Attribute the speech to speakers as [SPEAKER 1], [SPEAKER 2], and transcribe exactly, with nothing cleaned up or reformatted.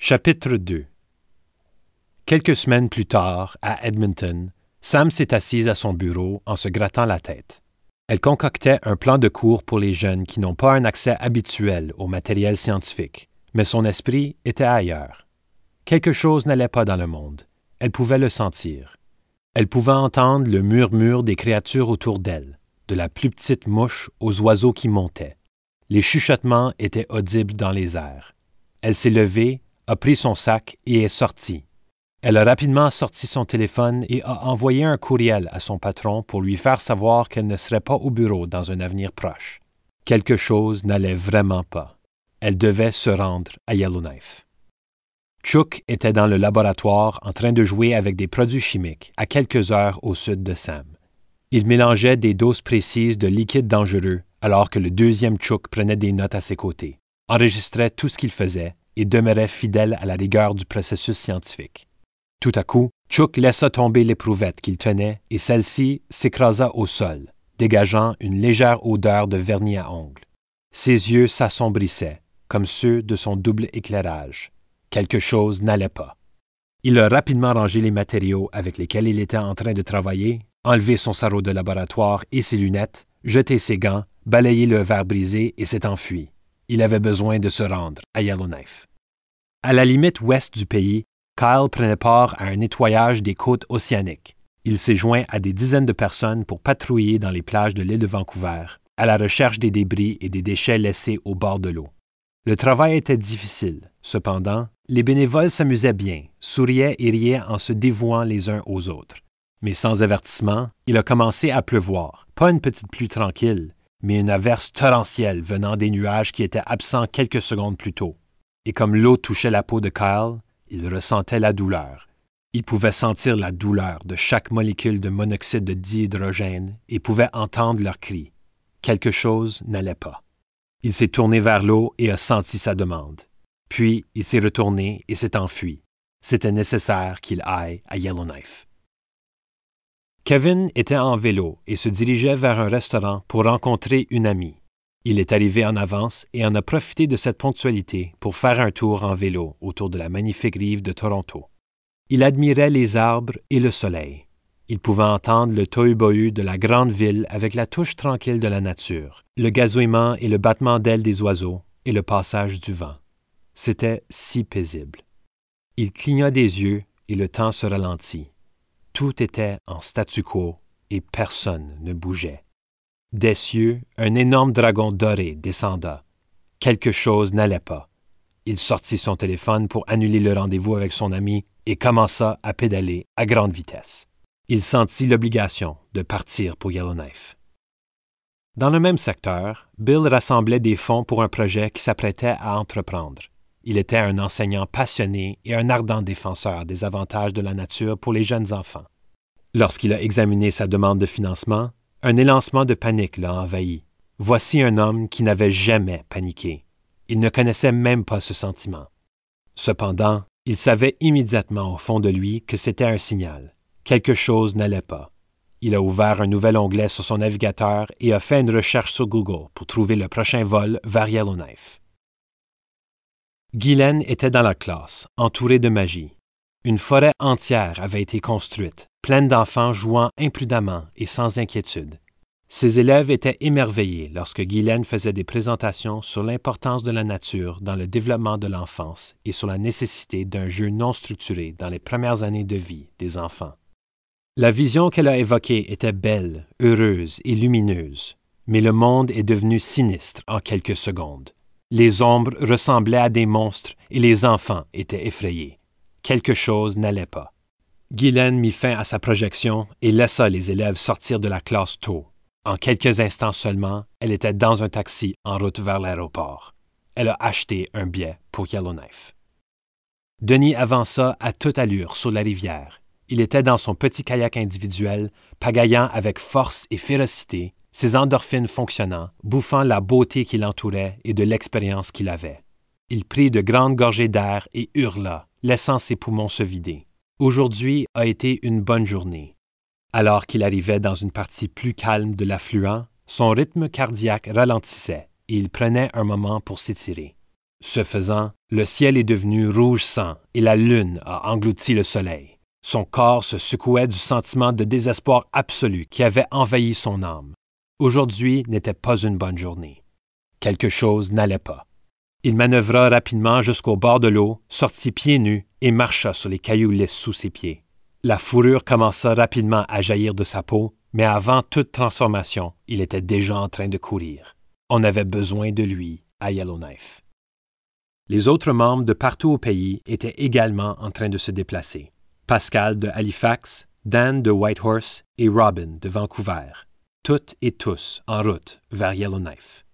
[SPEAKER 1] Chapitre deux. Quelques semaines plus tard, à Edmonton, Sam s'est assise à son bureau en se grattant la tête. Elle concoctait un plan de cours pour les jeunes qui n'ont pas un accès habituel au matériel scientifique, mais son esprit était ailleurs. Quelque chose n'allait pas dans le monde. Elle pouvait le sentir. Elle pouvait entendre le murmure des créatures autour d'elle, de la plus petite mouche aux oiseaux qui montaient. Les chuchotements étaient audibles dans les airs. Elle s'est levée, a pris son sac et est sortie. Elle a rapidement sorti son téléphone et a envoyé un courriel à son patron pour lui faire savoir qu'elle ne serait pas au bureau dans un avenir proche. Quelque chose n'allait vraiment pas. Elle devait se rendre à Yellowknife. Chuck était dans le laboratoire en train de jouer avec des produits chimiques à quelques heures au sud de Sam. Il mélangeait des doses précises de liquides dangereux alors que le deuxième Chuck prenait des notes à ses côtés, enregistrait tout ce qu'il faisait et demeurait fidèle à la rigueur du processus scientifique. Tout à coup, Chuck laissa tomber l'éprouvette qu'il tenait et celle-ci s'écrasa au sol, dégageant une légère odeur de vernis à ongles. Ses yeux s'assombrissaient, comme ceux de son double éclairage. Quelque chose n'allait pas. Il a rapidement rangé les matériaux avec lesquels il était en train de travailler, enlevé son sarrau de laboratoire et ses lunettes, jeté ses gants, balayé le verre brisé et s'est enfui. Il avait besoin de se rendre à Yellowknife. À la limite ouest du pays, Kyle prenait part à un nettoyage des côtes océaniques. Il s'est joint à des dizaines de personnes pour patrouiller dans les plages de l'île de Vancouver, à la recherche des débris et des déchets laissés au bord de l'eau. Le travail était difficile. Cependant, les bénévoles s'amusaient bien, souriaient et riaient en se dévouant les uns aux autres. Mais sans avertissement, il a commencé à pleuvoir. Pas une petite pluie tranquille, mais une averse torrentielle venant des nuages qui étaient absents quelques secondes plus tôt. Et comme l'eau touchait la peau de Kyle, il ressentait la douleur. Il pouvait sentir la douleur de chaque molécule de monoxyde de dihydrogène et pouvait entendre leurs cris. Quelque chose n'allait pas. Il s'est tourné vers l'eau et a senti sa demande. Puis, il s'est retourné et s'est enfui. C'était nécessaire qu'il aille à Yellowknife. Kevin était en vélo et se dirigeait vers un restaurant pour rencontrer une amie. Il est arrivé en avance et en a profité de cette ponctualité pour faire un tour en vélo autour de la magnifique rive de Toronto. Il admirait les arbres et le soleil. Il pouvait entendre le tohu-bohu de la grande ville avec la touche tranquille de la nature, le gazouillement et le battement d'ailes des oiseaux et le passage du vent. C'était si paisible. Il cligna des yeux et le temps se ralentit. Tout était en statu quo et personne ne bougeait. Des cieux, un énorme dragon doré descenda. Quelque chose n'allait pas. Il sortit son téléphone pour annuler le rendez-vous avec son ami et commença à pédaler à grande vitesse. Il sentit l'obligation de partir pour Yellowknife. Dans le même secteur, Bill rassemblait des fonds pour un projet qui s'apprêtait à entreprendre. Il était un enseignant passionné et un ardent défenseur des avantages de la nature pour les jeunes enfants. Lorsqu'il a examiné sa demande de financement, un élancement de panique l'a envahi. Voici un homme qui n'avait jamais paniqué. Il ne connaissait même pas ce sentiment. Cependant, il savait immédiatement au fond de lui que c'était un signal. Quelque chose n'allait pas. Il a ouvert un nouvel onglet sur son navigateur et a fait une recherche sur Google pour trouver le prochain vol vers Yellowknife. Guylaine était dans la classe, entourée de magie. Une forêt entière avait été construite, pleine d'enfants jouant imprudemment et sans inquiétude. Ses élèves étaient émerveillés lorsque Guylaine faisait des présentations sur l'importance de la nature dans le développement de l'enfance et sur la nécessité d'un jeu non structuré dans les premières années de vie des enfants. La vision qu'elle a évoquée était belle, heureuse et lumineuse, mais le monde est devenu sinistre en quelques secondes. Les ombres ressemblaient à des monstres et les enfants étaient effrayés. Quelque chose n'allait pas. Guylaine mit fin à sa projection et laissa les élèves sortir de la classe tôt. En quelques instants seulement, elle était dans un taxi en route vers l'aéroport. Elle a acheté un billet pour Yellowknife. Denis avança à toute allure sur la rivière. Il était dans son petit kayak individuel, pagayant avec force et férocité, ses endorphines fonctionnant, bouffant la beauté qui l'entourait et de l'expérience qu'il avait. Il prit de grandes gorgées d'air et hurla, laissant ses poumons se vider. Aujourd'hui a été une bonne journée. Alors qu'il arrivait dans une partie plus calme de l'affluent, son rythme cardiaque ralentissait et il prenait un moment pour s'étirer. Ce faisant, le ciel est devenu rouge sang et la lune a englouti le soleil. Son corps se secouait du sentiment de désespoir absolu qui avait envahi son âme. Aujourd'hui n'était pas une bonne journée. Quelque chose n'allait pas. Il manœuvra rapidement jusqu'au bord de l'eau, sortit pieds nus et marcha sur les cailloux lisses sous ses pieds. La fourrure commença rapidement à jaillir de sa peau, mais avant toute transformation, il était déjà en train de courir. On avait besoin de lui à Yellowknife. Les autres membres de partout au pays étaient également en train de se déplacer. Pascal de Halifax, Dan de Whitehorse et Robin de Vancouver. Toutes et tous en route vers Yellowknife.